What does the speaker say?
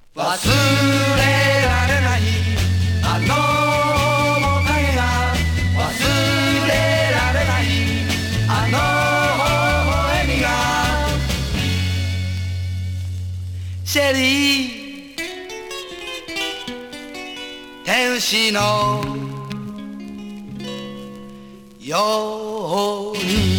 忘れられないあの面影が忘れられないあの微笑みがシェリー天使のように